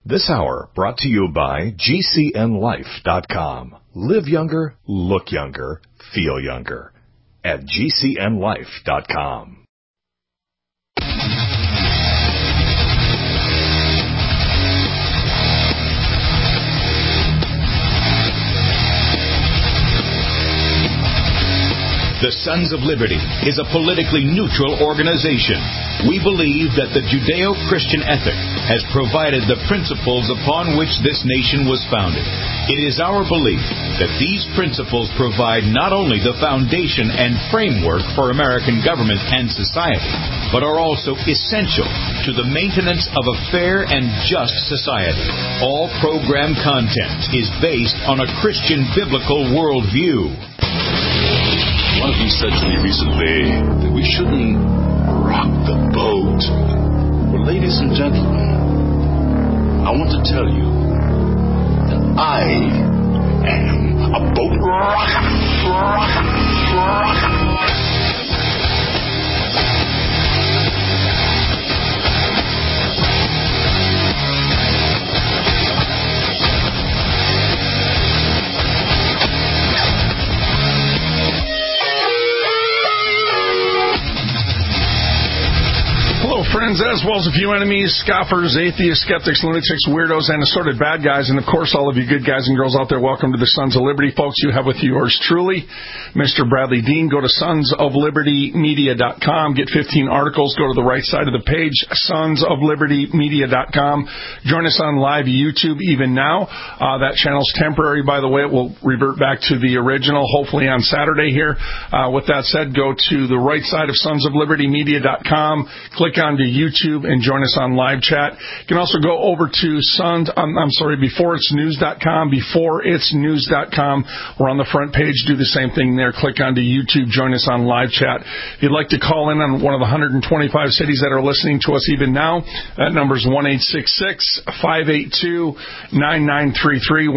This hour brought to you by GCNLife.com. Live younger, look younger, feel younger. At GCNLife.com. The Sons of Liberty is a politically neutral organization. We believe that the Judeo-Christian ethic has provided the principles upon which this nation was founded. It is our belief that these principles provide not only the foundation and framework for American government and society, but are also essential to the maintenance of a fair and just society. All program content is based on a Christian biblical worldview. One of you said to me recently that we shouldn't rock the boat. Well, ladies and gentlemen, I want to tell you that I am a boat rocker. Friends, as well as a few enemies, scoffers, atheists, skeptics, lunatics, weirdos, and assorted bad guys, and of course all of you good guys and girls out there, welcome to the Sons of Liberty. Folks, you have with yours truly, Mr. Bradley Dean. Go to sonsoflibertymedia.com, get 15 articles, go to the right side of the page, sonsoflibertymedia.com. Join us on live YouTube even now. That channel's temporary, by the way. It will revert back to the original, hopefully on Saturday here. With that said, go to the right side of sonsoflibertymedia.com, click on to YouTube and join us on live chat. You can also go over to beforeitsnews.com, beforeitsnews.com. We're on the front page. Do the same thing there. Click on to YouTube. Join us on live chat. If you'd like to call in on one of the 125 cities that are listening to us even now, that number is 1-866-582-9933,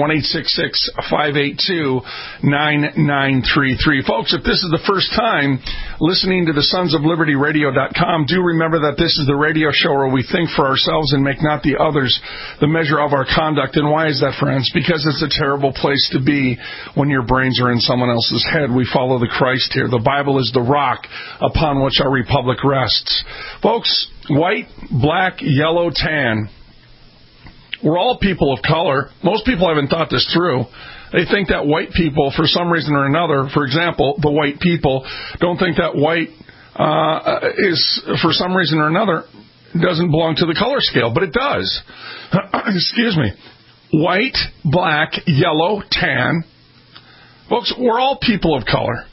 1-866-582-9933. Folks, if this is the first time listening to the sonsoflibertyradio.com, do remember that this is the radio show where we think for ourselves and make not the others the measure of our conduct. And why is that, friends? Because it's a terrible place to be when your brains are in someone else's head. We follow the Christ here. The Bible is the rock upon which our republic rests. Folks, white, black, yellow, tan. We're all people of color. Most people haven't thought this through. They think that white people, for some reason or another, for example, the white people, don't think that white is, for some reason or another, doesn't belong to the color scale, but it does. Excuse me. White, black, yellow, tan. Folks, we're all people of color.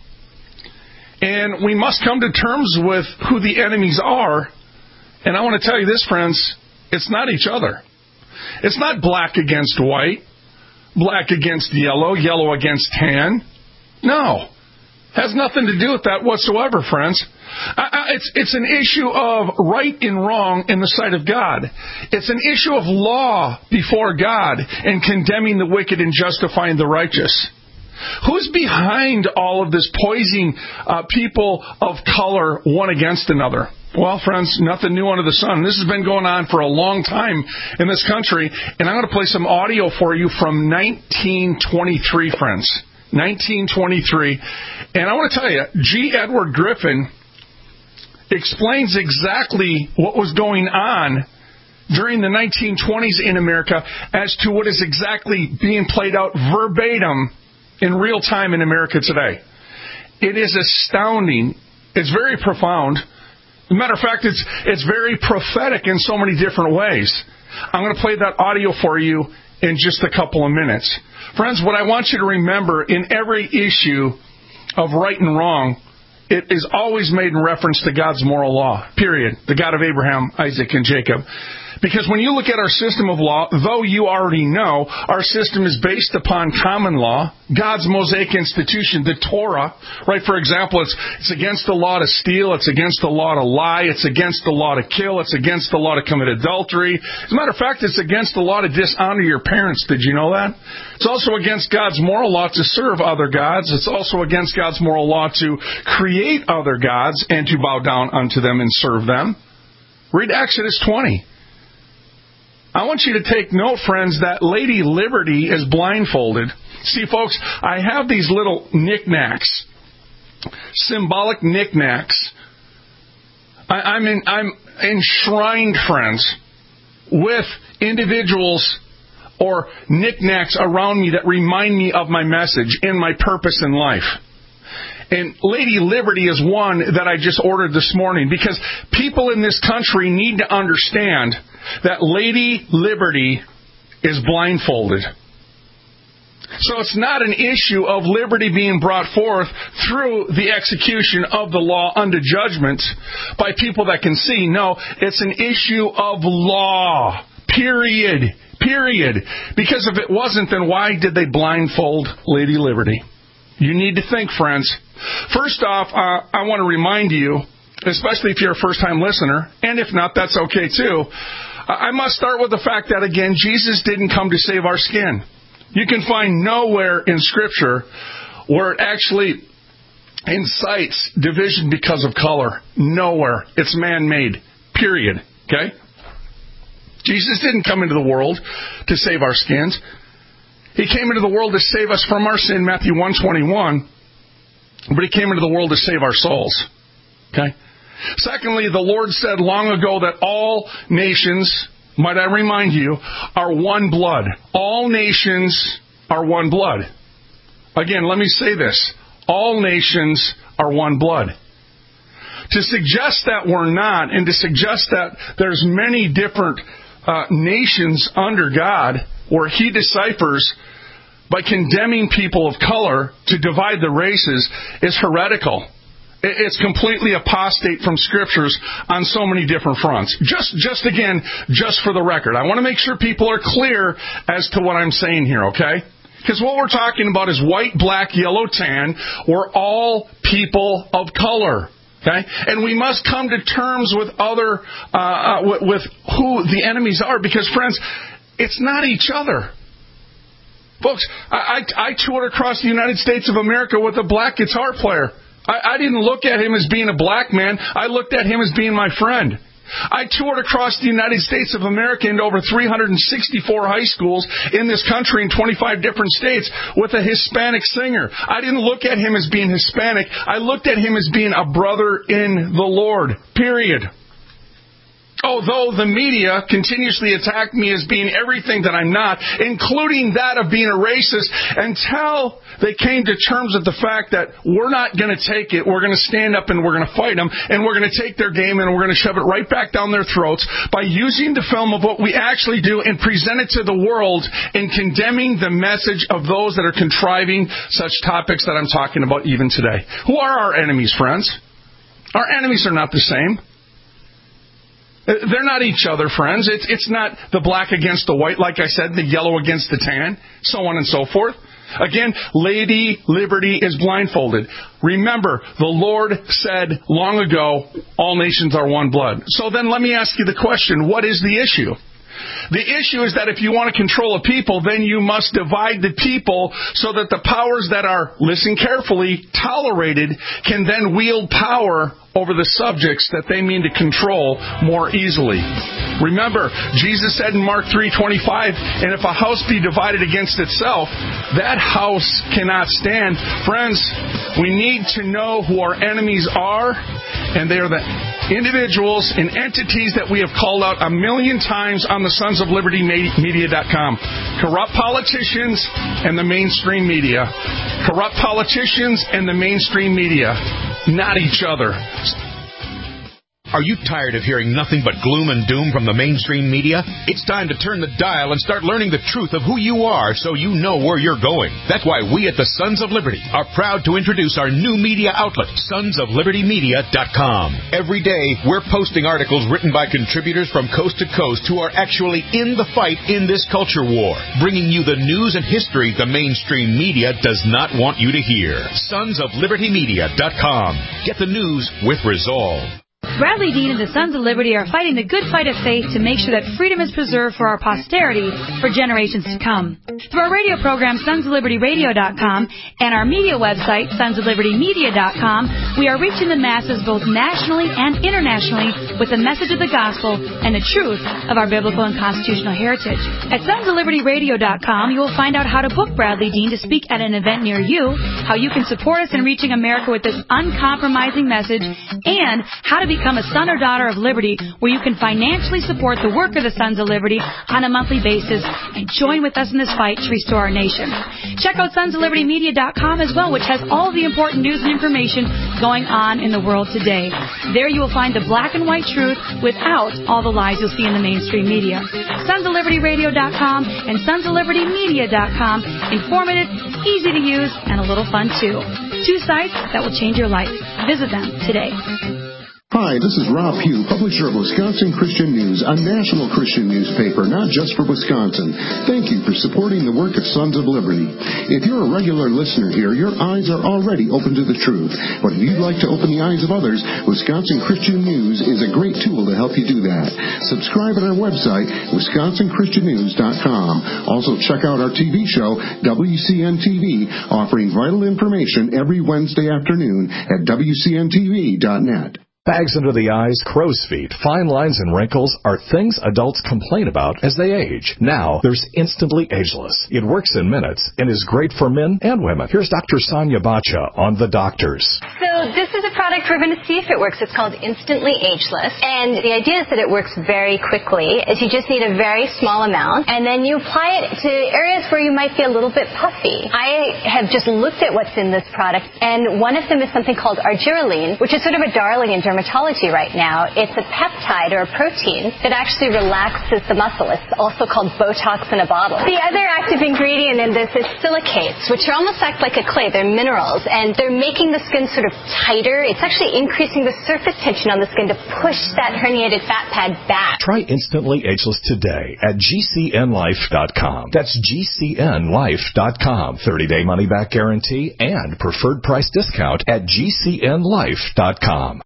And we must come to terms with who the enemies are. And I want to tell you this, friends, it's not each other. It's not black against white, black against yellow, yellow against tan. No. Has nothing to do with that whatsoever, friends. It's an issue of right and wrong in the sight of God. It's an issue of law before God and condemning the wicked and justifying the righteous. Who's behind all of this poisoning people of color one against another? Well, friends, nothing new under the sun. This has been going on for a long time in this country, and I'm going to play some audio for you from 1923, friends. 1923. And I want to tell you, G. Edward Griffin explains exactly what was going on during the 1920s in America as to what is exactly being played out verbatim in real time in America today. It is astounding. It's very profound. As a matter of fact, it's very prophetic in so many different ways. I'm going to play that audio for you in just a couple of minutes. Friends, what I want you to remember in every issue of right and wrong, it is always made in reference to God's moral law, period. The God of Abraham, Isaac, and Jacob. Because when you look at our system of law, though you already know, our system is based upon common law, God's Mosaic institution, the Torah. Right? For example, it's against the law to steal, it's against the law to lie, it's against the law to kill, it's against the law to commit adultery. As a matter of fact, it's against the law to dishonor your parents. Did you know that? It's also against God's moral law to serve other gods. It's also against God's moral law to create other gods and to bow down unto them and serve them. Read Exodus 20. I want you to take note, friends, that Lady Liberty is blindfolded. See, folks, I have these little knickknacks, symbolic knickknacks. I'm enshrined, friends, with individuals or knickknacks around me that remind me of my message and my purpose in life. And Lady Liberty is one that I just ordered this morning because people in this country need to understand that Lady Liberty is blindfolded. So it's not an issue of liberty being brought forth through the execution of the law unto judgment by people that can see. No, it's an issue of law. Period. Because if it wasn't, then why did they blindfold Lady Liberty? You need to think, friends. First off, I want to remind you, especially if you're a first-time listener, and if not, that's okay too. I must start with the fact that, again, Jesus didn't come to save our skin. You can find nowhere in Scripture where it actually incites division because of color. Nowhere. It's man-made. Period. Okay? Jesus didn't come into the world to save our skins. He came into the world to save us from our sin, Matthew 1:21. But He came into the world to save our souls. Okay? Secondly, the Lord said long ago that all nations, might I remind you, are one blood. All nations are one blood. Again, let me say this. All nations are one blood. To suggest that we're not, and to suggest that there's many different nations under God where He deciphers by condemning people of color to divide the races is heretical. It's completely apostate from Scriptures on so many different fronts. Just for the record, I want to make sure people are clear as to what I'm saying here, okay? Because what we're talking about is white, black, yellow, tan. We're all people of color, okay? And we must come to terms with with who the enemies are, because, friends, it's not each other. Folks, I toured across the United States of America with a black guitar player. I didn't look at him as being a black man. I looked at him as being my friend. I toured across the United States of America into over 364 high schools in this country in 25 different states with a Hispanic singer. I didn't look at him as being Hispanic. I looked at him as being a brother in the Lord. Period. Although the media continuously attacked me as being everything that I'm not, including that of being a racist, until they came to terms with the fact that we're not going to take it, we're going to stand up and we're going to fight them, and we're going to take their game and we're going to shove it right back down their throats by using the film of what we actually do and present it to the world and condemning the message of those that are contriving such topics that I'm talking about even today. Who are our enemies, friends? Our enemies are not the same. They're not each other, friends. It's not the black against the white, like I said, the yellow against the tan, so on and so forth. Again, Lady Liberty is blindfolded. Remember, the Lord said long ago, all nations are one blood. So then let me ask you the question, what is the issue? The issue is that if you want to control a people, then you must divide the people so that the powers that are, listen carefully, tolerated can then wield power over the subjects that they mean to control more easily. Remember, Jesus said in Mark 3:25, and if a house be divided against itself, that house cannot stand. Friends, we need to know who our enemies are, and they are the individuals and entities that we have called out a million times on the Sons of Liberty Media.com. Corrupt politicians and the mainstream media. Corrupt politicians and the mainstream media. Not each other. Are you tired of hearing nothing but gloom and doom from the mainstream media? It's time to turn the dial and start learning the truth of who you are so you know where you're going. That's why we at the Sons of Liberty are proud to introduce our new media outlet, sonsoflibertymedia.com. Every day, we're posting articles written by contributors from coast to coast who are actually in the fight in this culture war, bringing you the news and history the mainstream media does not want you to hear. Sonsoflibertymedia.com. Get the news with resolve. Bradley Dean and the Sons of Liberty are fighting the good fight of faith to make sure that freedom is preserved for our posterity for generations to come. Through our radio program, sonsoflibertyradio.com, and our media website, sonsoflibertymedia.com, we are reaching the masses both nationally and internationally with the message of the gospel and the truth of our biblical and constitutional heritage. At sonsoflibertyradio.com, you will find out how to book Bradley Dean to speak at an event near you, how you can support us in reaching America with this uncompromising message, and how to become a son or daughter of liberty, where you can financially support the work of the Sons of Liberty on a monthly basis and join with us in this fight to restore our nation. Check out sonsoflibertymedia.com as well, which has all the important news and information going on in the world today. There you will find the black and white truth without all the lies you'll see in the mainstream media. sonsoflibertyradio.com and sonsoflibertymedia.com. Informative, easy to use, and a little fun too. 2 sites that will change your life. Visit them today. Hi, this is Rob Pugh, publisher of Wisconsin Christian News, a national Christian newspaper, not just for Wisconsin. Thank you for supporting the work of Sons of Liberty. If you're a regular listener here, your eyes are already open to the truth. But if you'd like to open the eyes of others, Wisconsin Christian News is a great tool to help you do that. Subscribe at our website, wisconsinchristiannews.com. Also, check out our TV show, WCN TV, offering vital information every Wednesday afternoon at WCNTV.net. Bags under the eyes, crow's feet, fine lines, and wrinkles are things adults complain about as they age. Now, there's Instantly Ageless. It works in minutes and is great for men and women. Here's Dr. Sonia Bacha on The Doctors. So this is a product we're going to see if it works. It's called Instantly Ageless. And the idea is that it works very quickly. Is you just need a very small amount, and then you apply it to areas where you might be a little bit puffy. I have just looked at what's in this product, and one of them is something called argireline, which is sort of a darling in dermatology right now. It's a peptide or a protein that actually relaxes the muscle. It's also called Botox in a bottle. The other active ingredient in this is silicates, which are almost act like a clay. They're minerals, and they're making the skin sort of tighter. It's actually increasing the surface tension on the skin to push that herniated fat pad back. Try Instantly Ageless today at GCNlife.com. That's GCNlife.com. 30-day money-back guarantee and preferred price discount at GCNlife.com.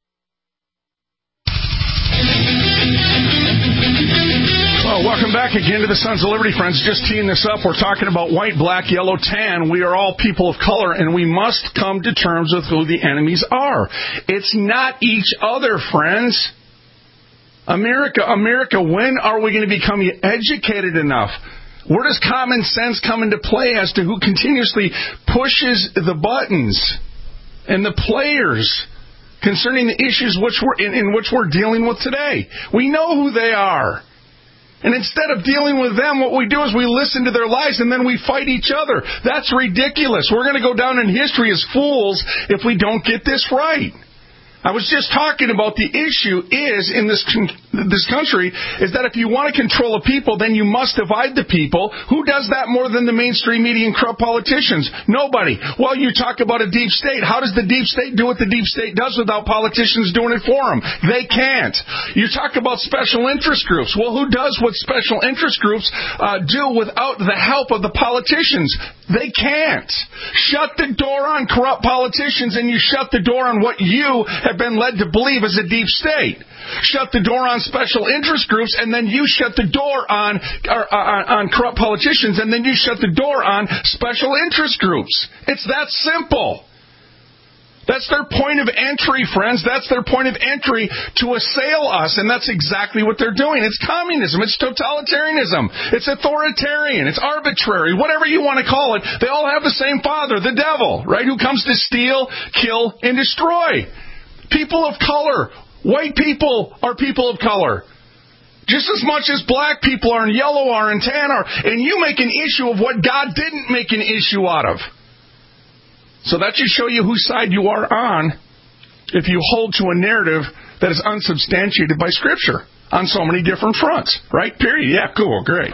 Well, welcome back again to the Sons of Liberty, friends. Just teeing this up, we're talking about white, black, yellow, tan. We are all people of color, and we must come to terms with who the enemies are. It's not each other, friends. America, when are we going to become educated enough? Where does common sense come into play as to who continuously pushes the buttons and the players concerning the issues in which we're dealing with today? We know who they are. And instead of dealing with them, what we do is we listen to their lies and then we fight each other. That's ridiculous. We're going to go down in history as fools if we don't get this right. I was just talking about the issue is in this country is that if you want to control a people, then you must divide the people. Who does that more than the mainstream media and corrupt politicians? Nobody. Well, you talk about a deep state. How does the deep state do what the deep state does without politicians doing it for them? They can't. You talk about special interest groups. Well, who does what special interest groups do without the help of the politicians? They can't. Shut the door on corrupt politicians and you shut the door on what you have been led to believe as a deep state. Shut the door on special interest groups, and then you shut the door on corrupt politicians, and then you shut the door on special interest groups. It's that simple. That's their point of entry, friends. That's their point of entry to assail us, and that's exactly what they're doing. It's communism. It's totalitarianism. It's authoritarian. It's arbitrary. Whatever you want to call it, they all have the same father, the devil, right, who comes to steal, kill, and destroy. People of color, white people are people of color. Just as much as black people are and yellow are and tan are. And you make an issue of what God didn't make an issue out of. So that should show you whose side you are on if you hold to a narrative that is unsubstantiated by Scripture on so many different fronts. Right? Period. Yeah, cool, great.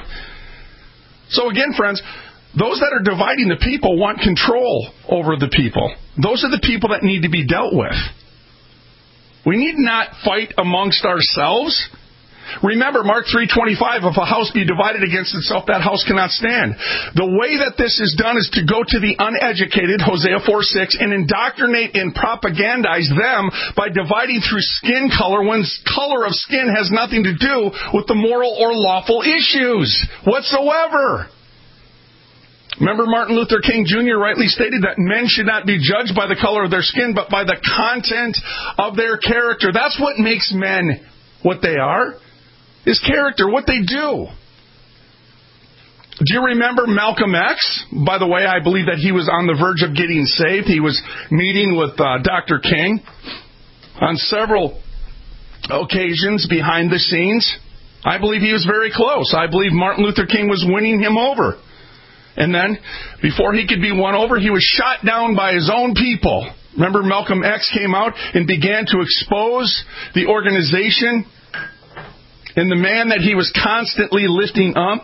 So again, friends, those that are dividing the people want control over the people. Those are the people that need to be dealt with. We need not fight amongst ourselves. Remember, Mark 3:25, if a house be divided against itself, that house cannot stand. The way that this is done is to go to the uneducated, Hosea 4:6, and indoctrinate and propagandize them by dividing through skin color when color of skin has nothing to do with the moral or lawful issues whatsoever. Remember, Martin Luther King Jr. rightly stated that men should not be judged by the color of their skin, but by the content of their character. That's what makes men what they are, is character, what they do. Do you remember Malcolm X? By the way, I believe that he was on the verge of getting saved. He was meeting with Dr. King on several occasions behind the scenes. I believe he was very close. I believe Martin Luther King was winning him over. And then, before he could be won over, he was shot down by his own people. Remember, Malcolm X came out and began to expose the organization and the man that he was constantly lifting up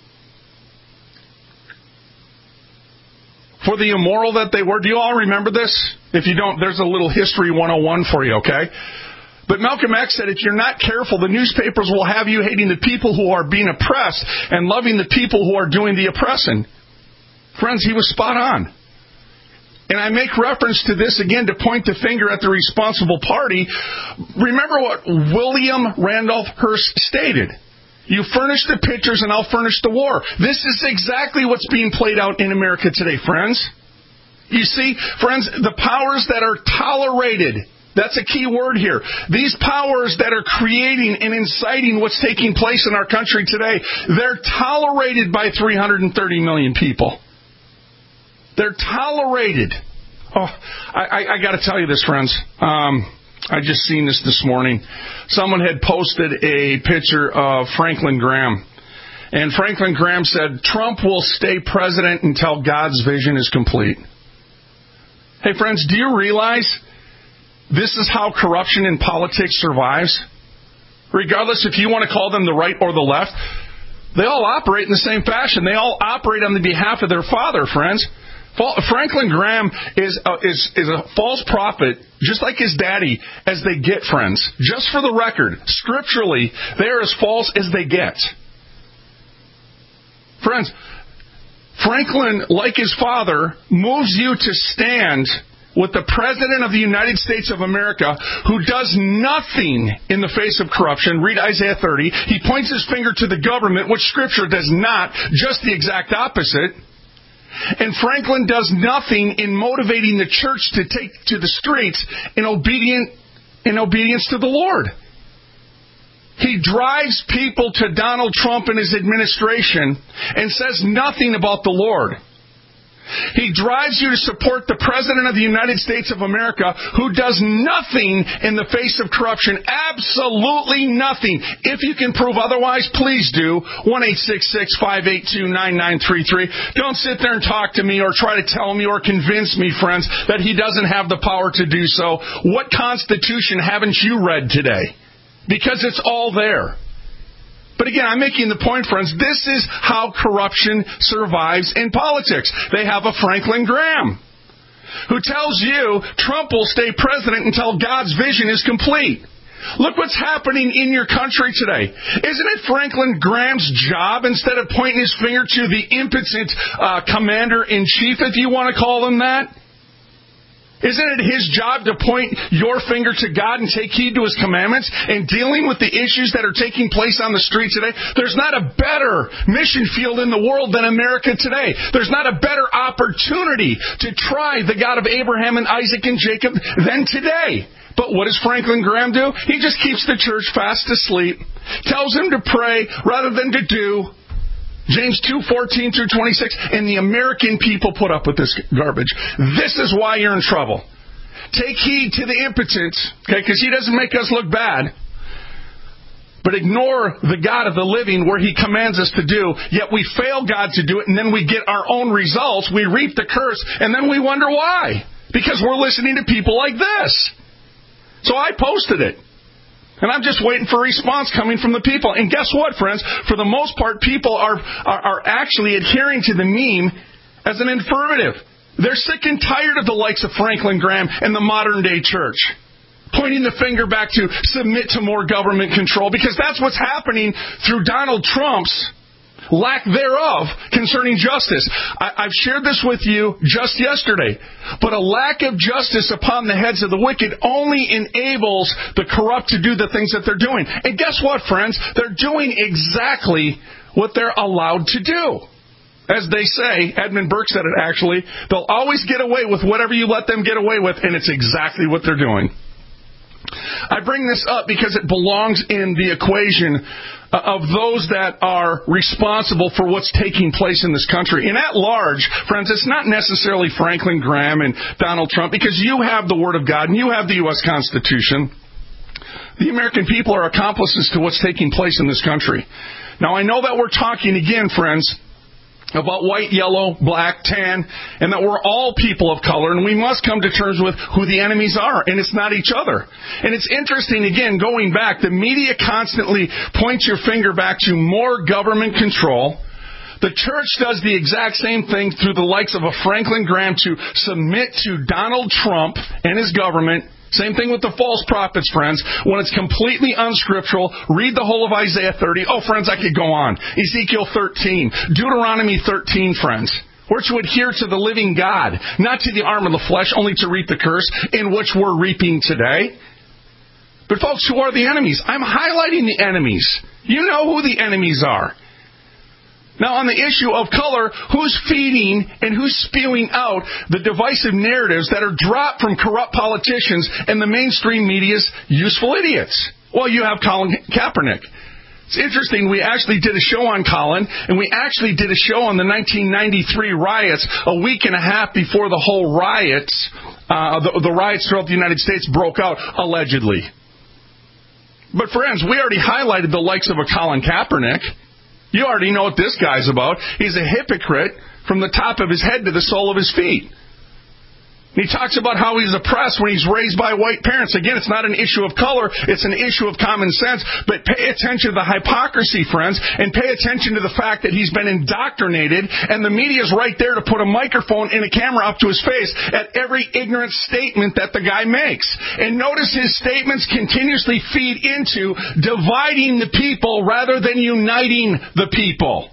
for the immoral that they were. Do you all remember this? If you don't, there's a little history 101 for you, okay? But Malcolm X said, if you're not careful, the newspapers will have you hating the people who are being oppressed and loving the people who are doing the oppressing. Friends, he was spot on. And I make reference to this again to point the finger at the responsible party. Remember what William Randolph Hearst stated. You furnish the pictures and I'll furnish the war. This is exactly what's being played out in America today, friends. You see, friends, the powers that are tolerated, that's a key word here. These powers that are creating and inciting what's taking place in our country today, they're tolerated by 330 million people. They're tolerated. Oh, I got to tell you this, friends. I just seen this morning. Someone had posted a picture of Franklin Graham. And Franklin Graham said, Trump will stay president until God's vision is complete. Hey, friends, do you realize this is how corruption in politics survives? Regardless if you want to call them the right or the left, they all operate in the same fashion. They all operate on the behalf of their father, friends. Franklin Graham is a false prophet, just like his daddy, as they get, friends. Just for the record, scripturally, they are as false as they get. Friends, Franklin, like his father, moves you to stand with the President of the United States of America, who does nothing in the face of corruption. Read Isaiah 30. He points his finger to the government, which Scripture does not, just the exact opposite. And Franklin does nothing in motivating the church to take to the streets in obedience to the Lord. He drives people to Donald Trump and his administration and says nothing about the Lord. He drives you to support the President of the United States of America, who does nothing in the face of corruption. Absolutely nothing. If you can prove otherwise, please do. 1-866-582-9933. Don't sit there and talk to me or try to tell me or convince me, friends, that he doesn't have the power to do so. What Constitution haven't you read today? Because it's all there. But again, I'm making the point, friends, this is how corruption survives in politics. They have a Franklin Graham who tells you Trump will stay president until God's vision is complete. Look what's happening in your country today. Isn't it Franklin Graham's job, instead of pointing his finger to the impotent commander-in-chief, if you want to call him that? Isn't it his job to point your finger to God and take heed to His commandments and dealing with the issues that are taking place on the street today? There's not a better mission field in the world than America today. There's not a better opportunity to try the God of Abraham and Isaac and Jacob than today. But what does Franklin Graham do? He just keeps the church fast asleep, tells them to pray rather than to do. James 2:14 through 26, and the American people put up with this garbage. This is why you're in trouble. Take heed to the impotent, okay, because he doesn't make us look bad. But ignore the God of the living where He commands us to do, yet we fail God to do it, and then we get our own results. We reap the curse, and then we wonder why. Because we're listening to people like this. So I posted it. And I'm just waiting for a response coming from the people. And guess what, friends? For the most part, people are actually adhering to the meme as an affirmative. They're sick and tired of the likes of Franklin Graham and the modern-day church. pointing the finger back to submit to more government control, because that's what's happening through Donald Trump's lack thereof concerning justice. I've shared this with you just yesterday, but a lack of justice upon the heads of the wicked only enables the corrupt to do the things that they're doing. And guess what, friends? They're doing exactly what they're allowed to do. As they say, Edmund Burke said it actually, they'll always get away with whatever you let them get away with, and it's exactly what they're doing. I bring this up because it belongs in the equation of those that are responsible for what's taking place in this country. And at large, friends, it's not necessarily Franklin Graham and Donald Trump, because you have the Word of God and you have the U.S. Constitution. The American people are accomplices to what's taking place in this country. Now, I know that we're talking again, friends, about white, yellow, black, tan, and that we're all people of color, and we must come to terms with who the enemies are, and it's not each other. And it's interesting, again, going back, the media constantly points your finger back to more government control. The church does the exact same thing through the likes of a Franklin Graham to submit to Donald Trump and his government. Same thing with the false prophets, friends. When it's completely unscriptural, read the whole of Isaiah 30. Oh, friends, I could go on. Ezekiel 13. Deuteronomy 13, friends. We're to adhere to the living God, not to the arm of the flesh, only to reap the curse, in which we're reaping today. But folks, who are the enemies? I'm highlighting the enemies. You know who the enemies are. Now, on the issue of color, who's feeding and who's spewing out the divisive narratives that are dropped from corrupt politicians and the mainstream media's useful idiots? Well, you have Colin Kaepernick. It's interesting, we actually did a show on Colin, and we actually did a show on the 1993 riots a week and a half before the whole riots, the riots throughout the United States broke out, allegedly. But friends, we already highlighted the likes of a Colin Kaepernick. You already know what this guy's about. He's a hypocrite from the top of his head to the sole of his feet. He talks about how he's oppressed when he's raised by white parents. Again, it's not an issue of color. It's an issue of common sense. But pay attention to the hypocrisy, friends, and pay attention to the fact that he's been indoctrinated, and the media's right there to put a microphone and a camera up to his face at every ignorant statement that the guy makes. And notice his statements continuously feed into dividing the people rather than uniting the people.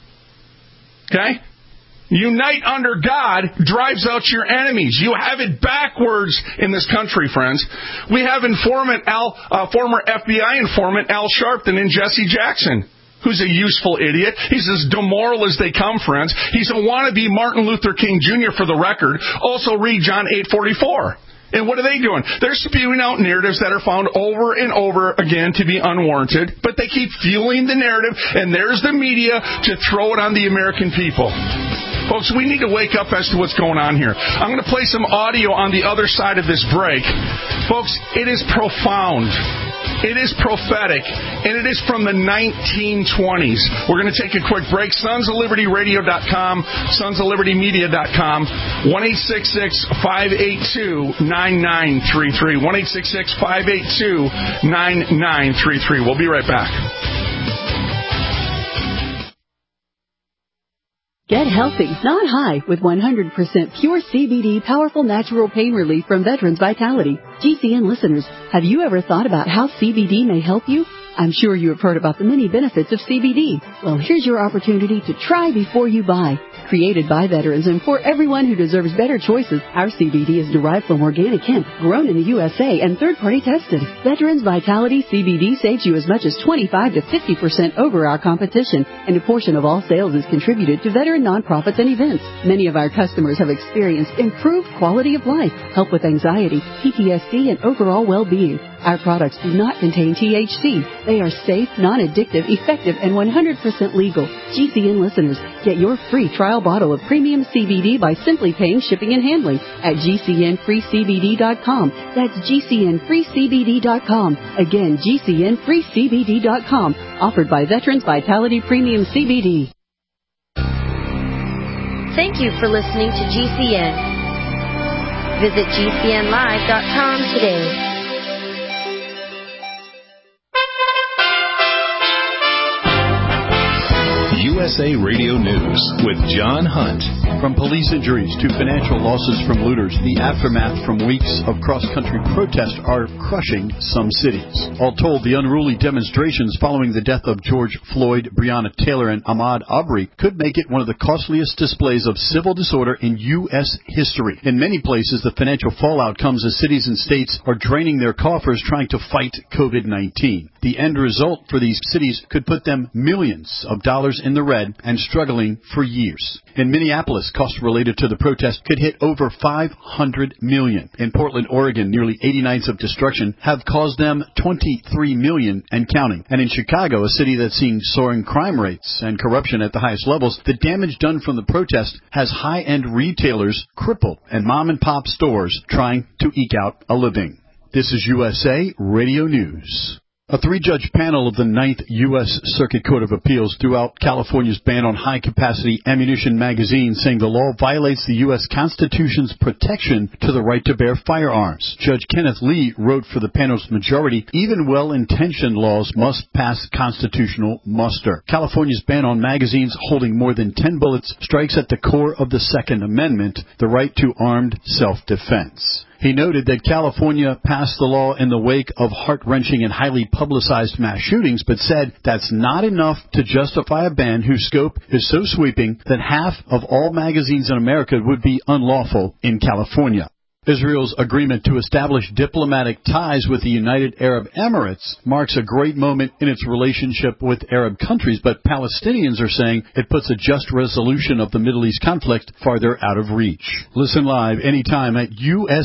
Okay? Unite under God drives out your enemies. You have it backwards in this country, friends. We have former FBI informant Al Sharpton and Jesse Jackson, who's a useful idiot. He's as immoral as they come, friends. He's a wannabe Martin Luther King Jr. for the record. Also read John 8:44. And what are they doing? They're spewing out narratives that are found over and over again to be unwarranted, but they keep fueling the narrative, and there's the media to throw it on the American people. Folks, we need to wake up as to what's going on here. I'm going to play some audio on the other side of this break. Folks, it is profound. It is prophetic, and it is from the 1920s. We're going to take a quick break. SonsOfLibertyRadio.com, SonsOfLibertyMedia.com, 1-866-582-9933, 1-866-582-9933. We'll be right back. Get healthy, not high, with 100% pure CBD powerful natural pain relief from Veterans Vitality. GCN listeners, have you ever thought about how CBD may help you? I'm sure you have heard about the many benefits of CBD. Well, here's your opportunity to try before you buy. Created by veterans and for everyone who deserves better choices, our CBD is derived from organic hemp, grown in the USA, and third-party tested. Veterans Vitality CBD saves you as much as 25 to 50% over our competition, and a portion of all sales is contributed to veteran nonprofits and events. Many of our customers have experienced improved quality of life, help with anxiety, PTSD, and overall well-being. Our products do not contain THC. They are safe, non-addictive, effective, and 100% legal. GCN listeners, get your free trial bottle of premium CBD by simply paying shipping and handling at GCNFreeCBD.com. That's GCNFreeCBD.com. Again, GCNFreeCBD.com. Offered by Veterans Vitality Premium CBD. Thank you for listening to GCN. Visit GCNlive.com today. USA Radio News with John Hunt. From police injuries to financial losses from looters, the aftermath from weeks of cross-country protests are crushing some cities. All told, the unruly demonstrations following the death of George Floyd, Breonna Taylor, and Ahmaud Arbery could make it one of the costliest displays of civil disorder in U.S. history. In many places, the financial fallout comes as cities and states are draining their coffers trying to fight COVID-19. The end result for these cities could put them millions of dollars in the red and struggling for years. In Minneapolis, costs related to the protest could hit over $500 million. In Portland, Oregon, nearly 80 nights of destruction have caused them $23 million and counting. And in Chicago, a city that's seen soaring crime rates and corruption at the highest levels, the damage done from the protest has high-end retailers crippled and mom-and-pop stores trying to eke out a living. This is USA Radio News. A three-judge panel of the Ninth U.S. Circuit Court of Appeals threw out California's ban on high-capacity ammunition magazines, saying the law violates the U.S. Constitution's protection to the right to bear firearms. Judge Kenneth Lee wrote for the panel's majority, even well-intentioned laws must pass constitutional muster. California's ban on magazines holding more than 10 bullets strikes at the core of the Second Amendment, the right to armed self-defense. He noted that California passed the law in the wake of heart-wrenching and highly publicized mass shootings, but said that's not enough to justify a ban whose scope is so sweeping that half of all magazines in America would be unlawful in California. Israel's agreement to establish diplomatic ties with the United Arab Emirates marks a great moment in its relationship with Arab countries, but Palestinians are saying it puts a just resolution of the Middle East conflict farther out of reach. Listen live anytime at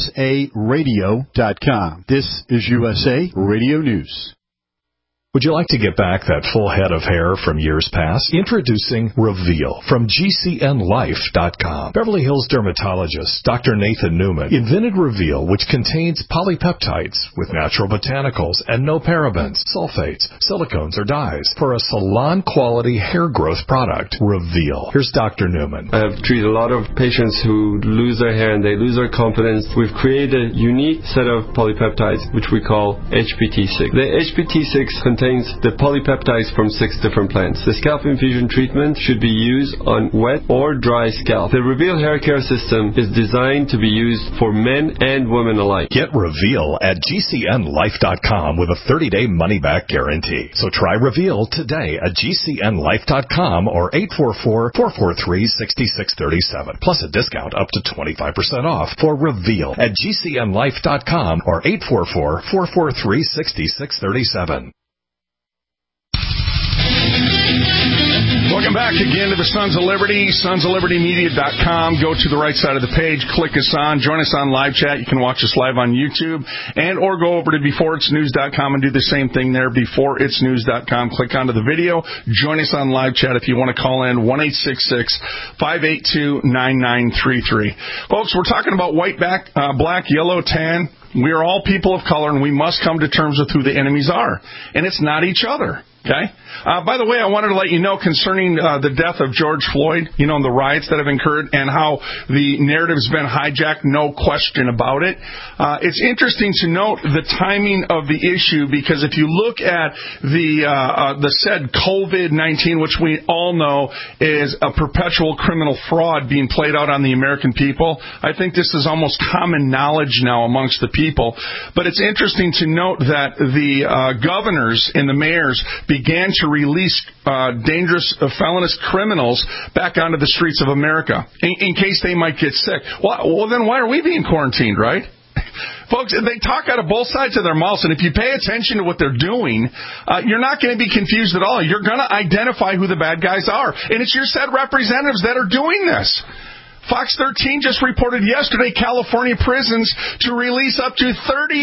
usaradio.com. This is USA Radio News. Would you like to get back that full head of hair from years past? Introducing Reveal from GCNLife.com. Beverly Hills dermatologist Dr. Nathan Newman invented Reveal, which contains polypeptides with natural botanicals and no parabens, sulfates, silicones, or dyes for a salon-quality hair growth product. Reveal. Here's Dr. Newman. I have treated a lot of patients who lose their hair and they lose their confidence. We've created a unique set of polypeptides, which we call HPT6. The HPT6 contains the polypeptides from 6 different plants. The scalp infusion treatment should be used on wet or dry scalp. The Reveal hair care system is designed to be used for men and women alike. Get Reveal at GCNLife.com with a 30-day money-back guarantee. So try Reveal today at GCNLife.com or 844-443-6637. Plus a discount up to 25% off for Reveal at GCNLife.com or 844-443-6637. Welcome back again to the Sons of Liberty, sonsoflibertymedia.com. Go to the right side of the page, click us on, join us on live chat. You can watch us live on YouTube, and or go over to beforeitsnews.com and do the same thing there, beforeitsnews.com. Click onto the video, join us on live chat if you want to call in, 1-866-582-9933. Folks, we're talking about white, black, yellow, tan. We are all people of color, and we must come to terms with who the enemies are, and it's not each other. Okay. By the way, I wanted to let you know concerning the death of George Floyd, and the riots that have occurred and how the narrative's been hijacked, no question about it. It's interesting to note the timing of the issue, because if you look at the said COVID-19, which we all know is a perpetual criminal fraud being played out on the American people, I think this is almost common knowledge now amongst the people. But it's interesting to note that the governors and the mayors began to release dangerous felonious criminals back onto the streets of America in case they might get sick. Well, then why are we being quarantined, right? Folks, they talk out of both sides of their mouths, and if you pay attention to what they're doing, you're not going to be confused at all. You're going to identify who the bad guys are, and it's your said representatives that are doing this. Fox 13 just reported yesterday California prisons to release up to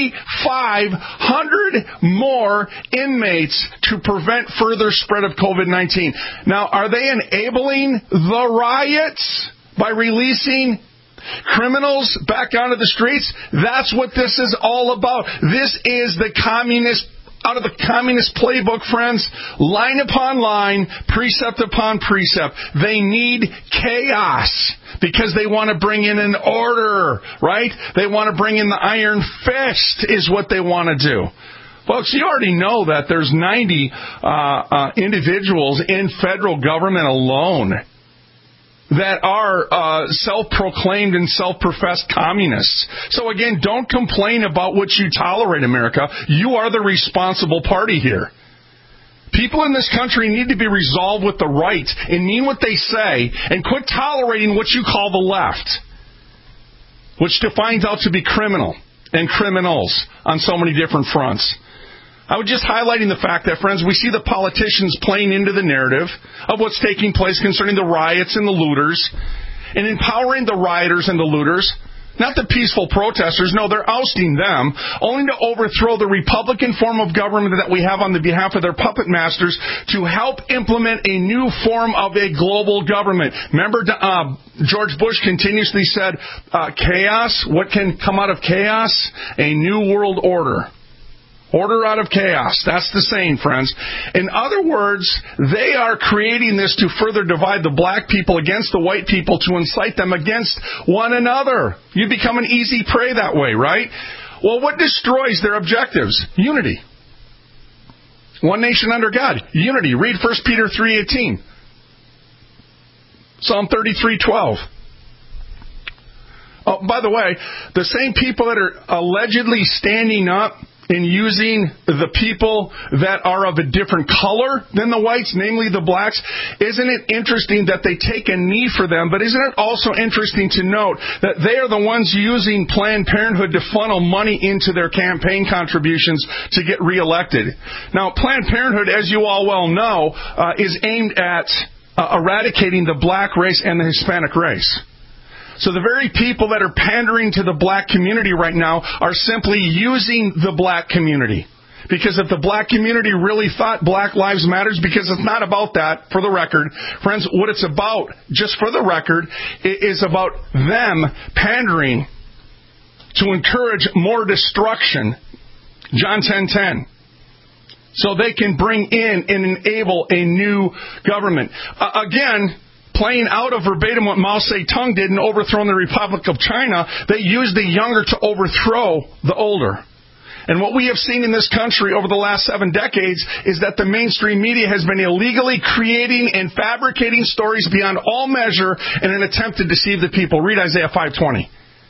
3,500 more inmates to prevent further spread of COVID-19. Now, are they enabling the riots by releasing criminals back onto the streets? That's what this is all about. This is the communist out of the communist playbook, friends, line upon line, precept upon precept. They need chaos because they want to bring in an order, right? They want to bring in the iron fist is what they want to do. Folks, you already know that there's 90 individuals in federal government alone that are self-proclaimed and self-professed communists. So again, don't complain about what you tolerate, America. You are the responsible party here. People in this country need to be resolved with the right and mean what they say and quit tolerating what you call the left, which defines out to be criminal and criminals on so many different fronts. I was just highlighting the fact that, friends, we see the politicians playing into the narrative of what's taking place concerning the riots and the looters and empowering the rioters and the looters, not the peaceful protesters. No, they're ousting them, only to overthrow the Republican form of government that we have on the behalf of their puppet masters to help implement a new form of a global government. Remember, George Bush continuously said, chaos, what can come out of chaos? A new world order. Order out of chaos. That's the saying, friends. In other words, they are creating this to further divide the black people against the white people to incite them against one another. You become an easy prey that way, right? Well, what destroys their objectives? Unity. One nation under God. Unity. Read 1 Peter 3:18. Psalm 33:12. Oh, by the way, the same people that are allegedly standing up in using the people that are of a different color than the whites, namely the blacks, isn't it interesting that they take a knee for them? But isn't it also interesting to note that they are the ones using Planned Parenthood to funnel money into their campaign contributions to get reelected? Now, Planned Parenthood, as you all well know, is aimed at eradicating the black race and the Hispanic race. So the very people that are pandering to the black community right now are simply using the black community. Because if the black community really thought Black Lives Matters, because it's not about that, for the record. Friends, what it's about, just for the record, is about them pandering to encourage more destruction. John 10:10. So they can bring in and enable a new government. Again, playing out of verbatim what Mao Zedong did in overthrowing the Republic of China, they used the younger to overthrow the older. And what we have seen in this country over the last 7 decades is that the mainstream media has been illegally creating and fabricating stories beyond all measure in an attempt to deceive the people. Read Isaiah 5:20.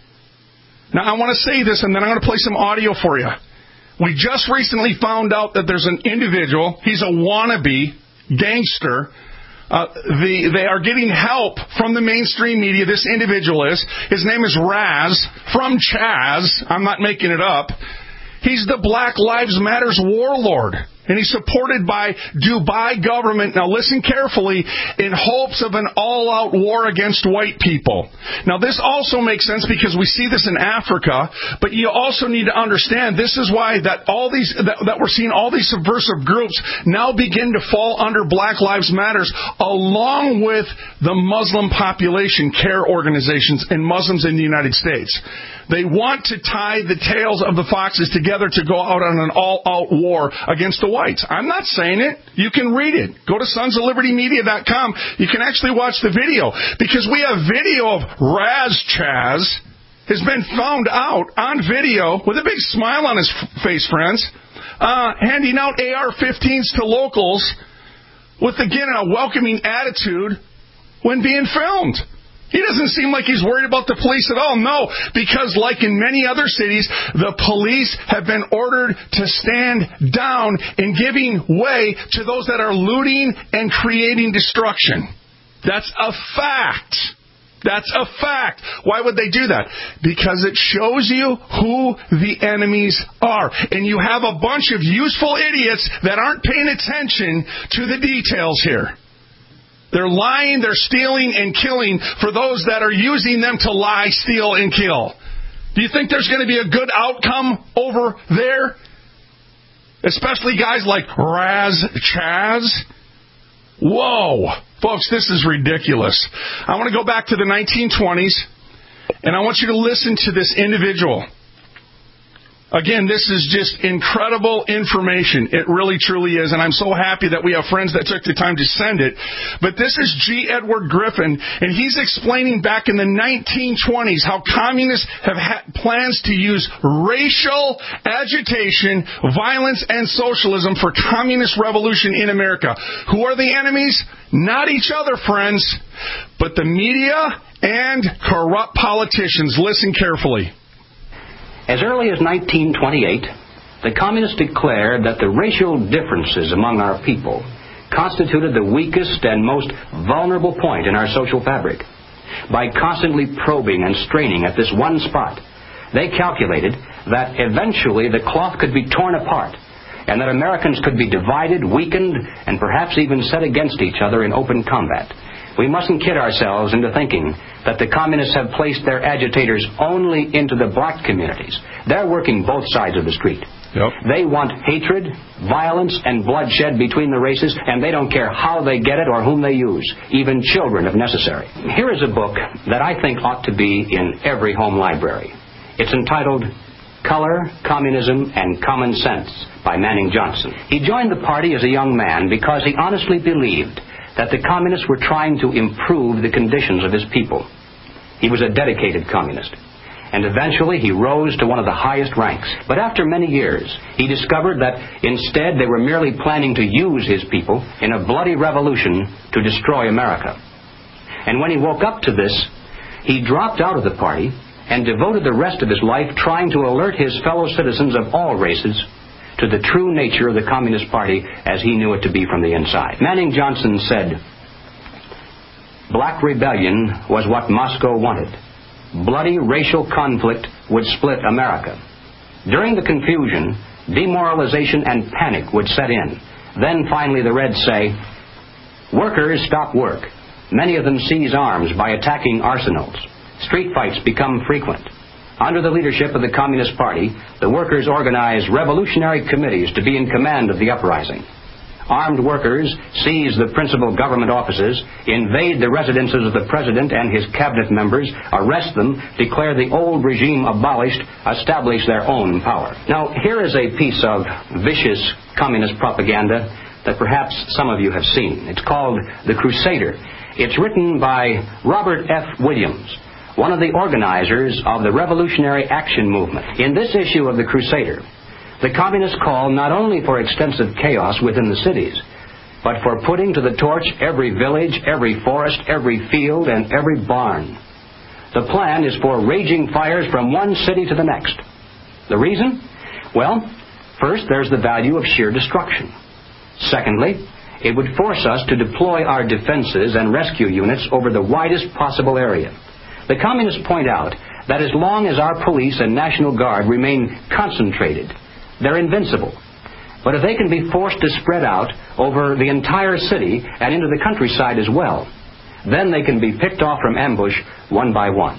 Now, I want to say this, and then I'm going to play some audio for you. We just recently found out that there's an individual, he's a wannabe gangster. They are getting help from the mainstream media. This individual is. His name is Raz from Chaz. I'm not making it up. He's the Black Lives Matters warlord. And he's supported by Dubai government, now listen carefully, in hopes of an all-out war against white people. Now this also makes sense because we see this in Africa, but you also need to understand this is why that we're seeing all these subversive groups now begin to fall under Black Lives Matters, along with the Muslim population care organizations and Muslims in the United States. They want to tie the tails of the foxes together to go out on an all-out war against the whites. I'm not saying it. You can read it. Go to sonsoflibertymedia.com. You can actually watch the video, because we have video of Raz Chaz has been found out on video with a big smile on his face, friends, handing out AR-15s to locals with, again, a welcoming attitude when being filmed. He doesn't seem like he's worried about the police at all. No, because like in many other cities, the police have been ordered to stand down in giving way to those that are looting and creating destruction. That's a fact. That's a fact. Why would they do that? Because it shows you who the enemies are. And you have a bunch of useful idiots that aren't paying attention to the details here. They're lying, they're stealing, and killing for those that are using them to lie, steal, and kill. Do you think there's going to be a good outcome over there? Especially guys like Raz Chaz? Whoa. Folks, this is ridiculous. I want to go back to the 1920s, and I want you to listen to this individual. Again, this is just incredible information. It really, truly is. And I'm so happy that we have friends that took the time to send it. But this is G. Edward Griffin, and he's explaining back in the 1920s how communists have had plans to use racial agitation, violence, and socialism for communist revolution in America. Who are the enemies? Not each other, friends, but the media and corrupt politicians. Listen carefully. As early as 1928, the communists declared that the racial differences among our people constituted the weakest and most vulnerable point in our social fabric. By constantly probing and straining at this one spot, they calculated that eventually the cloth could be torn apart and that Americans could be divided, weakened, and perhaps even set against each other in open combat. We mustn't kid ourselves into thinking that the communists have placed their agitators only into the black communities. They're working both sides of the street. Yep. They want hatred, violence, and bloodshed between the races, and they don't care how they get it or whom they use, even children if necessary. Here is a book that I think ought to be in every home library. It's entitled Color, Communism, and Common Sense by Manning Johnson. He joined the party as a young man because he honestly believed that the communists were trying to improve the conditions of his people. He was a dedicated communist, and eventually he rose to one of the highest ranks. But after many years, he discovered that instead they were merely planning to use his people in a bloody revolution to destroy America. And when he woke up to this, he dropped out of the party and devoted the rest of his life trying to alert his fellow citizens of all races to the true nature of the Communist Party as he knew it to be from the inside. Manning Johnson said, "Black rebellion was what Moscow wanted. Bloody racial conflict would split America. During the confusion, demoralization and panic would set in. Then finally the Reds say, workers stop work. Many of them seize arms by attacking arsenals. Street fights become frequent. Under the leadership of the Communist Party, the workers organize revolutionary committees to be in command of the uprising. Armed workers seize the principal government offices, invade the residences of the president and his cabinet members, arrest them, declare the old regime abolished, establish their own power." Now, here is a piece of vicious communist propaganda that perhaps some of you have seen. It's called The Crusader. It's written by Robert F. Williams, one of the organizers of the Revolutionary Action Movement. In this issue of The Crusader, the communists call not only for extensive chaos within the cities, but for putting to the torch every village, every forest, every field, and every barn. The plan is for raging fires from one city to the next. The reason? Well, first, there's the value of sheer destruction. Secondly, it would force us to deploy our defenses and rescue units over the widest possible area. The communists point out that as long as our police and National Guard remain concentrated, they're invincible. But if they can be forced to spread out over the entire city and into the countryside as well, then they can be picked off from ambush one by one.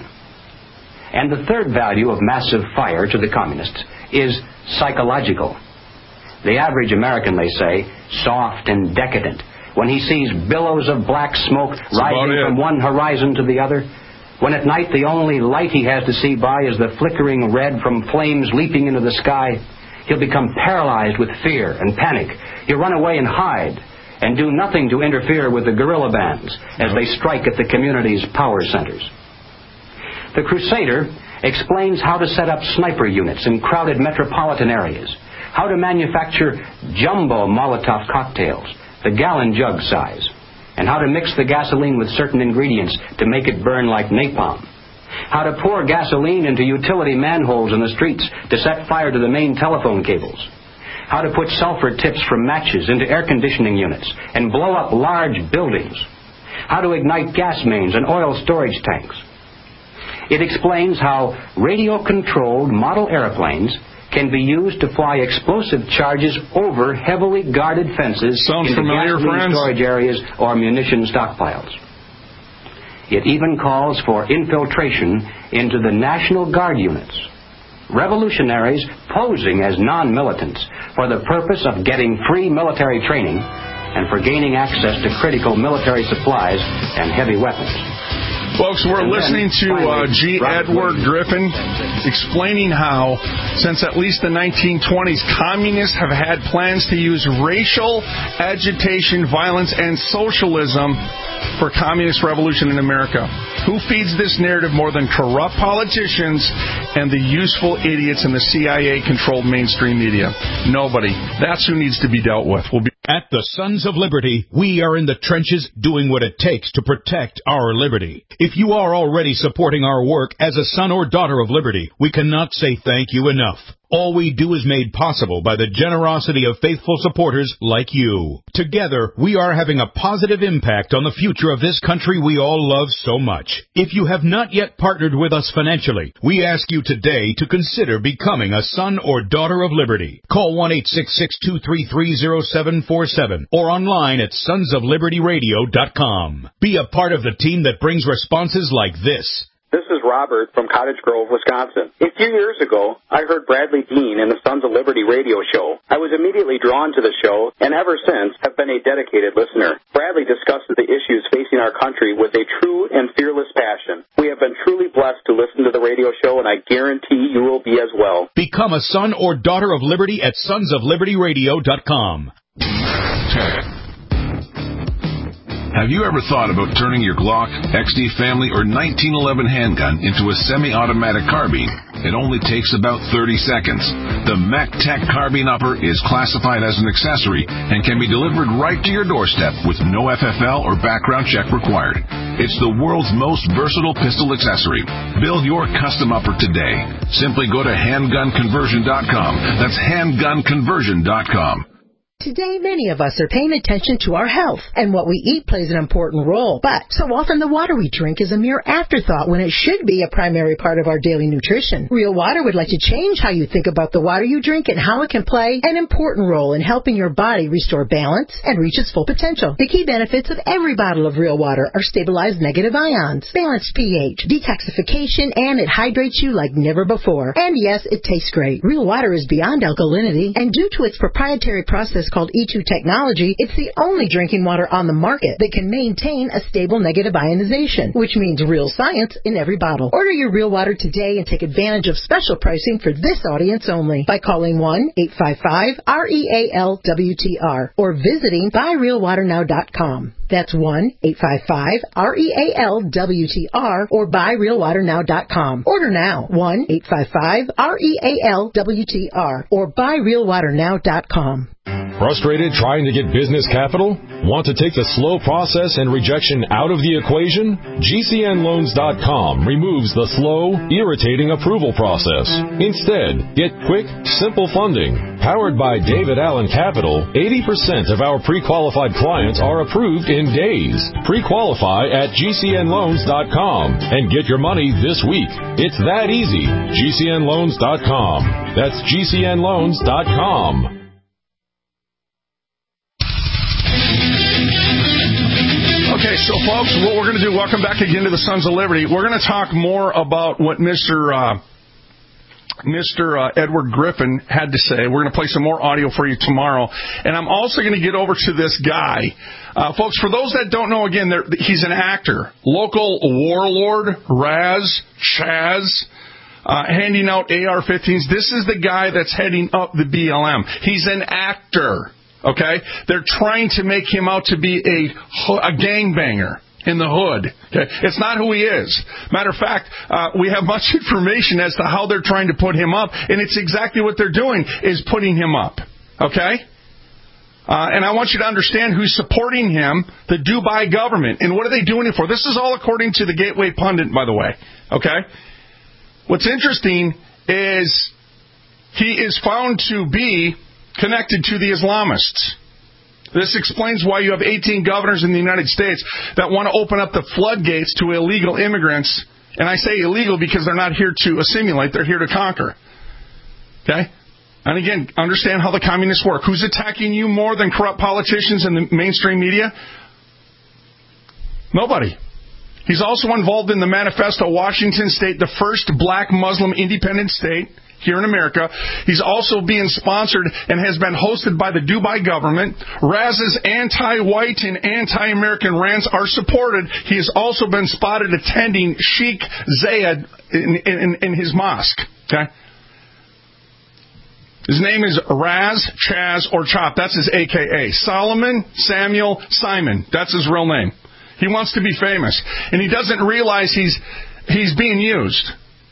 And the third value of massive fire to the communists is psychological. The average American, they say, soft and decadent, when he sees billows of black smoke rising from one horizon to the other, when at night the only light he has to see by is the flickering red from flames leaping into the sky, he'll become paralyzed with fear and panic. He'll run away and hide and do nothing to interfere with the guerrilla bands as they strike at the community's power centers. The Crusader explains how to set up sniper units in crowded metropolitan areas, how to manufacture jumbo Molotov cocktails, the gallon jug size, and how to mix the gasoline with certain ingredients to make it burn like napalm, how to pour gasoline into utility manholes in the streets to set fire to the main telephone cables, how to put sulfur tips from matches into air conditioning units and blow up large buildings, how to ignite gas mains and oil storage tanks. It explains how radio-controlled model airplanes can be used to fly explosive charges over heavily guarded fences into gasoline storage areas or munition stockpiles. It even calls for infiltration into the National Guard units. Revolutionaries posing as non-militants for the purpose of getting free military training and for gaining access to critical military supplies and heavy weapons. Folks, we're listening to G. Edward Griffin explaining how, since at least the 1920s, communists have had plans to use racial agitation, violence, and socialism for communist revolution in America. Who feeds this narrative more than corrupt politicians and the useful idiots in the CIA-controlled mainstream media? Nobody. That's who needs to be dealt with. At the Sons of Liberty, we are in the trenches doing what it takes to protect our liberty. If you are already supporting our work as a son or daughter of liberty, we cannot say thank you enough. All we do is made possible by the generosity of faithful supporters like you. Together, we are having a positive impact on the future of this country we all love so much. If you have not yet partnered with us financially, we ask you today to consider becoming a son or daughter of liberty. Call 1-866-233-0747 or online at sonsoflibertyradio.com. Be a part of the team that brings responses like this. This is Robert from Cottage Grove, Wisconsin. A few years ago, I heard Bradley Dean in the Sons of Liberty radio show. I was immediately drawn to the show, and ever since have been a dedicated listener. Bradley discusses the issues facing our country with a true and fearless passion. We have been truly blessed to listen to the radio show, and I guarantee you will be as well. Become a son or daughter of liberty at sonsoflibertyradio.com. Have you ever thought about turning your Glock, XD Family, or 1911 handgun into a semi-automatic carbine? It only takes about 30 seconds. The MacTech Carbine Upper is classified as an accessory and can be delivered right to your doorstep with no FFL or background check required. It's the world's most versatile pistol accessory. Build your custom upper today. Simply go to handgunconversion.com. That's handgunconversion.com. Today, many of us are paying attention to our health, and what we eat plays an important role. But so often the water we drink is a mere afterthought when it should be a primary part of our daily nutrition. Real Water would like to change how you think about the water you drink and how it can play an important role in helping your body restore balance and reach its full potential. The key benefits of every bottle of Real Water are stabilized negative ions, balanced pH, detoxification, and it hydrates you like never before. And yes, it tastes great. Real Water is beyond alkalinity, and due to its proprietary process called E2 technology, it's the only drinking water on the market that can maintain a stable negative ionization, which means real science in every bottle. Order your Real Water today and take advantage of special pricing for this audience only by calling 1-855-REAL-WTR or visiting buyrealwaternow.com. That's 1-855-REAL-WTR or buyrealwaternow.com. Order now. 1-855-REAL-WTR or buyrealwaternow.com. Frustrated trying to get business capital? Want to take the slow process and rejection out of the equation? GCNloans.com removes the slow, irritating approval process. Instead, get quick, simple funding. Powered by David Allen Capital, 80% of our pre-qualified clients are approved in days. Pre-qualify at GCNloans.com and get your money this week. It's that easy. GCNloans.com. That's GCNloans.com. Okay, so folks, what we're going to do, welcome back again to the Sons of Liberty. We're going to talk more about what Mr. Edward Griffin had to say. We're going to play some more audio for you tomorrow. And I'm also going to get over to this guy. Folks, for those that don't know, again, he's an actor. Local warlord, Raz, Chaz, handing out AR-15s. This is the guy that's heading up the BLM. He's an actor. Okay? They're trying to make him out to be a gangbanger in the hood. Okay? It's not who he is. Matter of fact, we have much information as to how they're trying to put him up, and it's exactly what they're doing, is putting him up. Okay? And I want you to understand who's supporting him, the Dubai government. And what are they doing it for? This is all according to the Gateway Pundit, by the way. Okay? What's interesting is he is found to be connected to the Islamists. This explains why you have 18 governors in the United States that want to open up the floodgates to illegal immigrants. And I say illegal because they're not here to assimilate, they're here to conquer. Okay? And again, understand how the communists work. Who's attacking you more than corrupt politicians and the mainstream media? Nobody. He's also involved in the Manifesto Washington State, the first black Muslim independent state. here in America. He's also being sponsored and has been hosted by the Dubai government. Raz's anti-white and anti-American rants are supported. He has also been spotted attending Sheikh Zayed in his mosque. Okay? His name is Raz, Chaz, or Chop. That's his AKA. Solomon Samuel Simon. That's his real name. He wants to be famous. And he doesn't realize he's being used.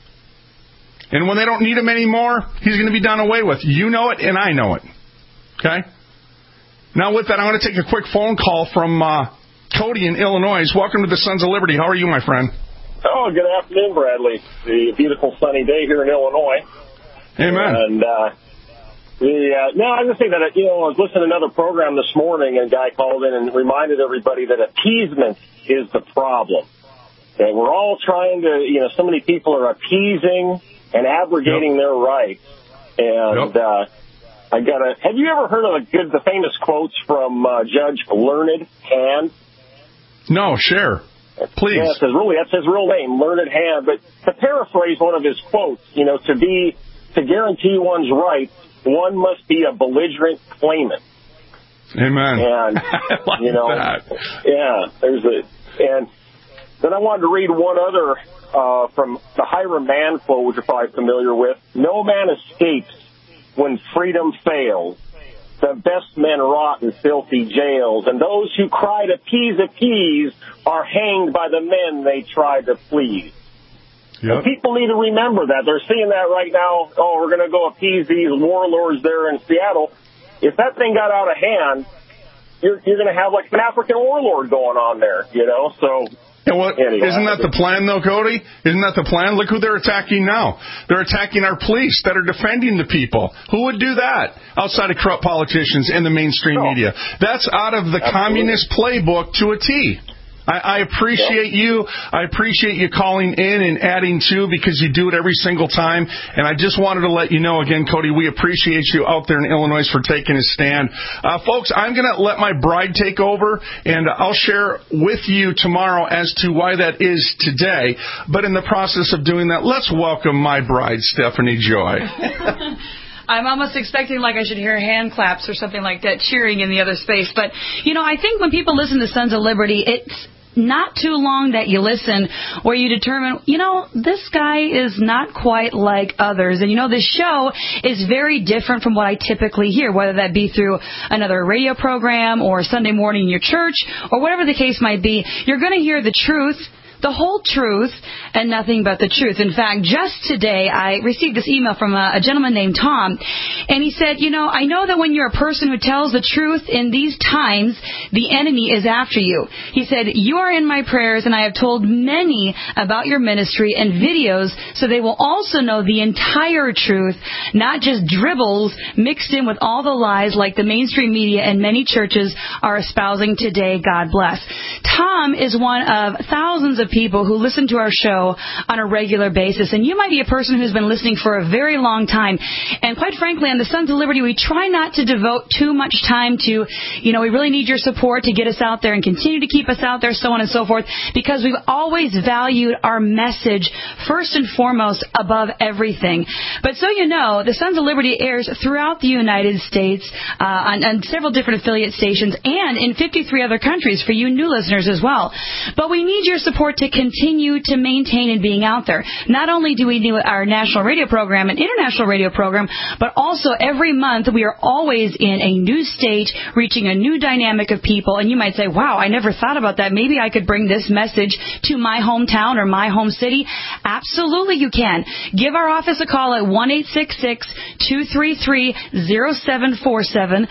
And when they don't need him anymore, he's going to be done away with. You know it, and I know it. Okay? Now with that, I'm going to take a quick phone call from Cody in Illinois. Welcome to the Sons of Liberty. How are you, my friend? Oh, good afternoon, Bradley. The beautiful sunny day here in Illinois. Amen. And, no, I was going to say that, I was listening to another program this morning, and a guy called in and reminded everybody that appeasement is the problem. That we're all trying to, so many people are appeasing and abrogating their rights. And have you ever heard of the famous quotes from Judge Learned Hand? No, share. Please. Yeah, that's his real name, Learned Hand. But to paraphrase one of his quotes, to guarantee one's rights, one must be a belligerent claimant. Amen. And, that. And then I wanted to read one other from the Hiram Mann quote, which you're probably familiar with. No man escapes when freedom fails. The best men rot in filthy jails, and those who cry to appease are hanged by the men they try to please. Yep. People need to remember that. They're seeing that right now. Oh, we're going to go appease these warlords there in Seattle. If that thing got out of hand, you're going to have like an African warlord going on there, So, anyway, isn't that the plan, though, Cody? Isn't that the plan? Look who they're attacking now. They're attacking our police that are defending the people. Who would do that outside of corrupt politicians and the mainstream media? That's out of the communist playbook to a T. I appreciate you. I appreciate you calling in and adding to, because you do it every single time. And I just wanted to let you know again, Cody, we appreciate you out there in Illinois for taking a stand. Folks, I'm going to let my bride take over, and I'll share with you tomorrow as to why that is today. But in the process of doing that, let's welcome my bride, Stephanie Joy. I'm almost expecting like I should hear hand claps or something like that cheering in the other space. But, I think when people listen to Sons of Liberty, it's not too long that you listen where you determine, this guy is not quite like others. And, this show is very different from what I typically hear, whether that be through another radio program or Sunday morning in your church or whatever the case might be. You're going to hear the truth, the whole truth, and nothing but the truth. In fact, just today, I received this email from a gentleman named Tom, and he said, I know that when you're a person who tells the truth in these times, the enemy is after you. He said, you are in my prayers, and I have told many about your ministry and videos, so they will also know the entire truth, not just dribbles mixed in with all the lies like the mainstream media and many churches are espousing today. God bless. Tom is one of thousands of people who listen to our show on a regular basis. And you might be a person who's been listening for a very long time. And quite frankly, on the Sons of Liberty, we try not to devote too much time to, we really need your support to get us out there and continue to keep us out there, so on and so forth, because we've always valued our message first and foremost above everything. But so the Sons of Liberty airs throughout the United States on several different affiliate stations and in 53 other countries for you new listeners as well. But we need your support to continue to maintain and being out there. Not only do we do our national radio program and international radio program, but also every month we are always in a new state, reaching a new dynamic of people. And you might say, wow, I never thought about that. Maybe I could bring this message to my hometown or my home city. Absolutely you can. Give our office a call at 1-866-233-0747,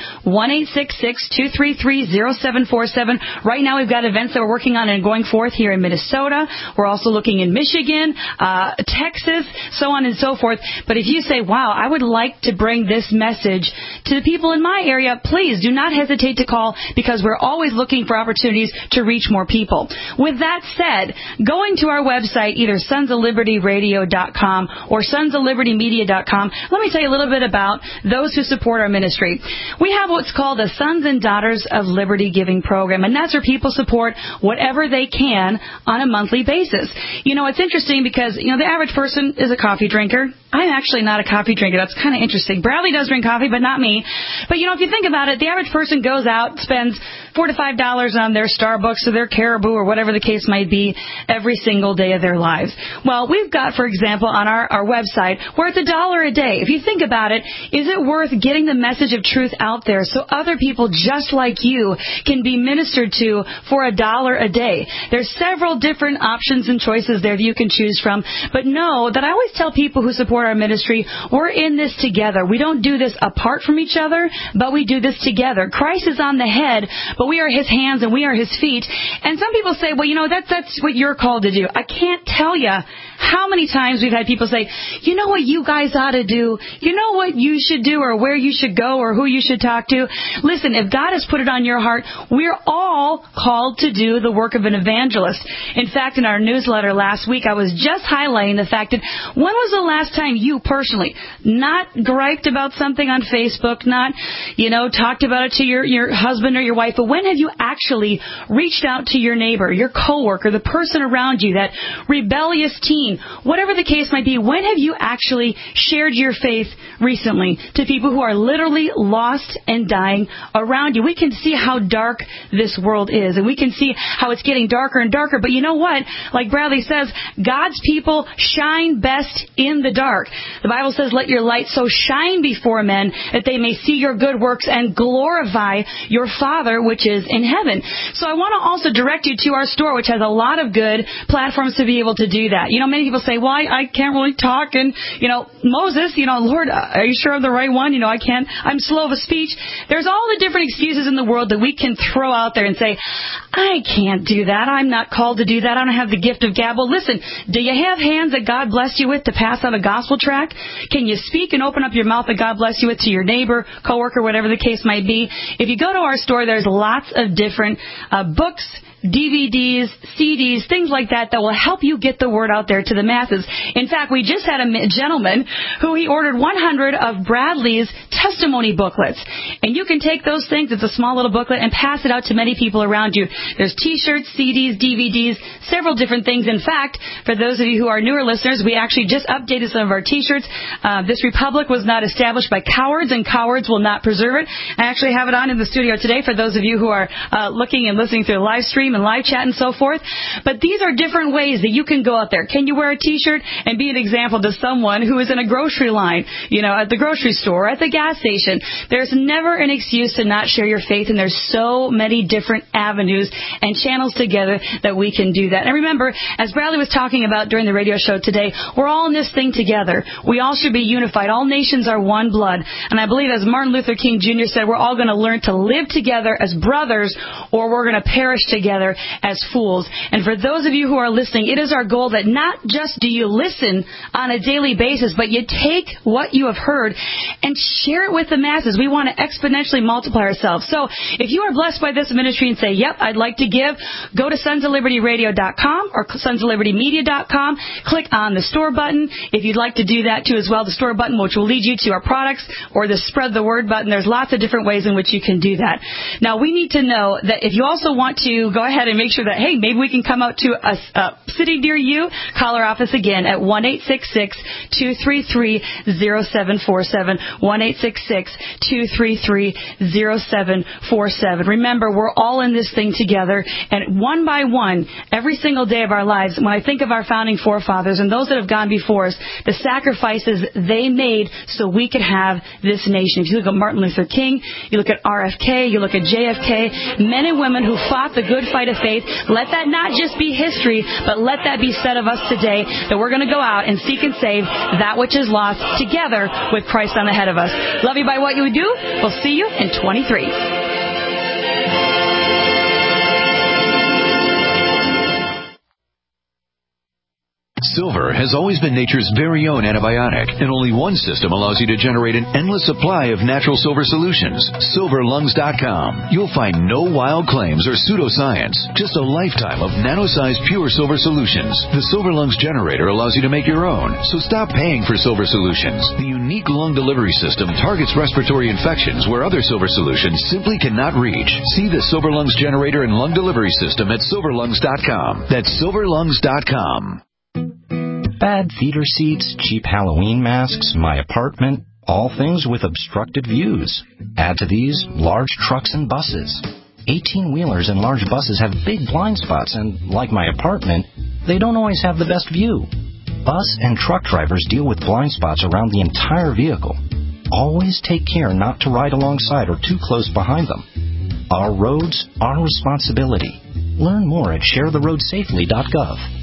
1-866-233-0747. Right now we've got events that we're working on and going forth here in Minnesota. We're also looking in Michigan, Texas, so on and so forth. But if you say, wow, I would like to bring this message to the people in my area, please do not hesitate to call, because we're always looking for opportunities to reach more people. With that said, going to our website, either sonsoflibertyradio.com or sonsoflibertymedia.com, let me tell you a little bit about those who support our ministry. We have what's called a Sons and Daughters of Liberty Giving Program, and that's where people support whatever they can on a monthly basis. It's interesting because, the average person is a coffee drinker. I'm actually not a coffee drinker. That's kind of interesting. Bradley does drink coffee, but not me. But, if you think about it, the average person goes out, spends $4 to $5 on their Starbucks or their Caribou or whatever the case might be every single day of their lives. Well, we've got, for example, on our website, where it's $1 a day. If you think about it, is it worth getting the message of truth out there so other people just like you can be ministered to for $1 a day? There's several different options and choices there that you can choose from. But know that I always tell people who support our ministry, we're in this together. We don't do this apart from each other, but we do this together. Christ is on the head, but we are His hands and we are His feet. And some people say, well, that's what you're called to do. I can't tell you how many times we've had people say, you know what you guys ought to do? You know what you should do or where you should go or who you should talk to? Listen, if God has put it on your heart, we're all called to do the work of an evangelist. In fact, in our newsletter last week, I was just highlighting the fact that when was the last time you personally not griped about something on Facebook, not, talked about it to your husband or your wife, but when have you actually reached out to your neighbor, your coworker, the person around you, that rebellious teen, whatever the case might be, when have you actually shared your faith recently to people who are literally lost and dying around you? We can see how dark this world is, and we can see how it's getting darker and darker. But you know what? Like Bradley says, God's people shine best in the dark. The Bible says, let your light so shine before men that they may see your good works and glorify your Father which is in heaven. So I want to also direct you to our store, which has a lot of good platforms to be able to do that. Many people say, well, I can't really talk, and, Moses, Lord, are you sure I'm the right one? I'm slow of a speech. There's all the different excuses in the world that we can throw out there and say, I can't do that. I'm not called to do that. I don't have the gift of gab. Well, listen, do you have hands that God blessed you with to pass out a gospel tract? Can you speak and open up your mouth that God blessed you with to your neighbor, coworker, whatever the case might be? If you go to our store, there's lots of different books, DVDs, CDs, things like that will help you get the word out there to the masses. In fact, we just had a gentleman who he ordered 100 of Bradley's testimony booklets. And you can take those things, it's a small little booklet, and pass it out to many people around you. There's T-shirts, CDs, DVDs, several different things. In fact, for those of you who are newer listeners, we actually just updated some of our T-shirts. This republic was not established by cowards, and cowards will not preserve it. I actually have it on in the studio today for those of you who are looking and listening through the live stream and live chat and so forth. But these are different ways that you can go out there. Can you wear a T-shirt and be an example to someone who is in a grocery line, at the grocery store, at the gas station? There's never an excuse to not share your faith, and there's so many different avenues and channels together that we can do that. And remember, as Bradley was talking about during the radio show today, we're all in this thing together. We all should be unified. All nations are one blood. And I believe, as Martin Luther King Jr. said, we're all going to learn to live together as brothers, or we're going to perish together as fools. And for those of you who are listening, it is our goal that not just do you listen on a daily basis, but you take what you have heard and share it with the masses. We want to exponentially multiply ourselves. So if you are blessed by this ministry and say, yep, I'd like to give, go to sonsoflibertyradio.com or sonsoflibertymedia.com. Click on the store button. If you'd like to do that too as well, the store button, which will lead you to our products, or the spread the word button. There's lots of different ways in which you can do that. Now, we need to know that if you also want to go ahead and make sure that, hey, maybe we can come out to a city near you, call our office again at 1-866-233-0747, 1-866-233-0747. Remember, we're all in this thing together, and one by one, every single day of our lives, when I think of our founding forefathers and those that have gone before us, the sacrifices they made so we could have this nation. If you look at Martin Luther King, you look at RFK, you look at JFK, men and women who fought the good fight of faith. Let that not just be history, but let that be said of us today, that we're going to go out and seek and save that which is lost together with Christ on the head of us. Love you by what you do. We'll see you in 23. Silver has always been nature's very own antibiotic, and only one system allows you to generate an endless supply of natural silver solutions. SilverLungs.com. You'll find no wild claims or pseudoscience, just a lifetime of nano-sized pure silver solutions. The Silver Lungs generator allows you to make your own, so stop paying for silver solutions. The unique lung delivery system targets respiratory infections where other silver solutions simply cannot reach. See the Silver Lungs generator and lung delivery system at SilverLungs.com. That's SilverLungs.com. Bad theater seats, cheap Halloween masks, my apartment, all things with obstructed views. Add to these large trucks and buses. 18-wheelers and large buses have big blind spots, and like my apartment, they don't always have the best view. Bus and truck drivers deal with blind spots around the entire vehicle. Always take care not to ride alongside or too close behind them. Our roads, our responsibility. Learn more at sharetheroadsafely.gov.